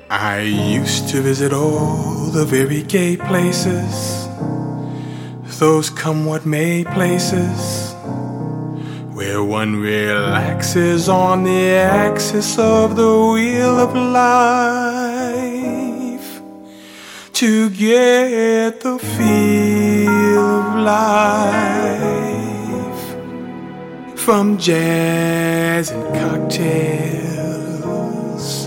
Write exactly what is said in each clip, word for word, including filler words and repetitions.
I used to visit all the very gay places, those come what may places, where one relaxes on the axis of the wheel of life to get the feel of life from jazz and cocktails.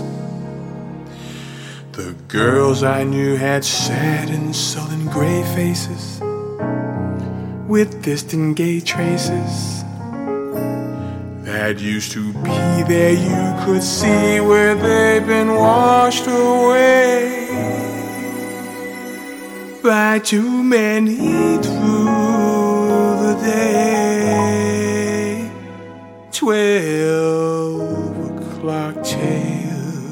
The girls I knew had sad and sullen gray faces with distant gay traces that used to be there. You could see where they've been washed away by too many through the day. Twelve o'clock tales.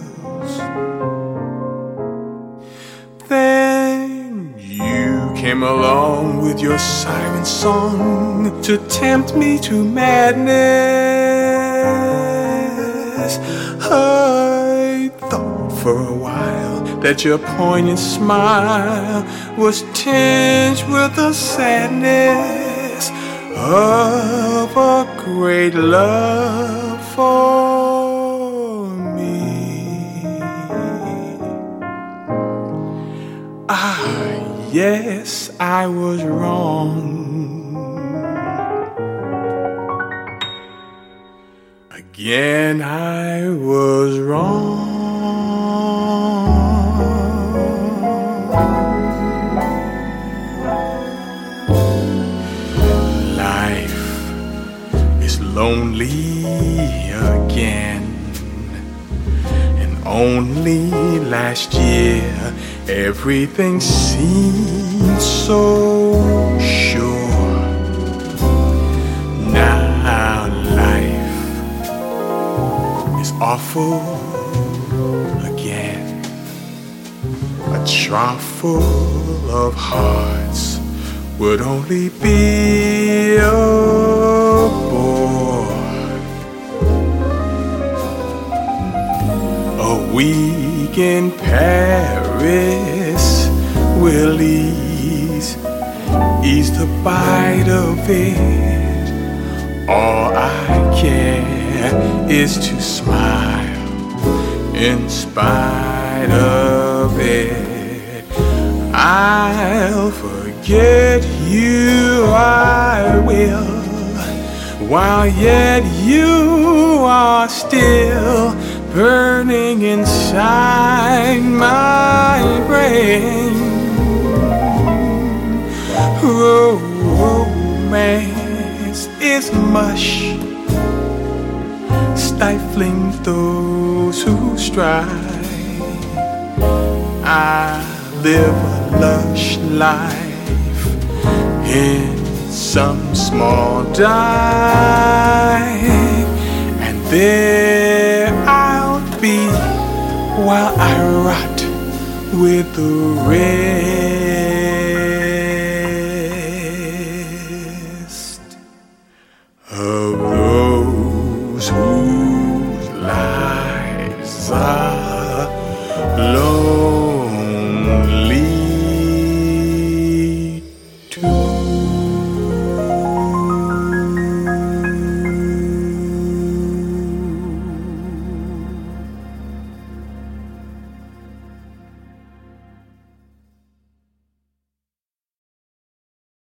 Then you came along with your siren song to tempt me to madness. I thought for a while that your poignant smile was tinged with the sadness of a great love for me. Ah, yes, I was wrong. Again, I was wrong. Life is lonely again, and only last year everything seemed so sure. Now life is awful again, a trough full of hearts would only be a bore. A week in Paris will ease, ease the bite of it. All I care is to smile in spite of it. I'll forget you, I will, while yet you are still burning inside my brain. Romance is mush, stifling those who strive. I live a lush life in some small dive, and there I'll be while I rot with the red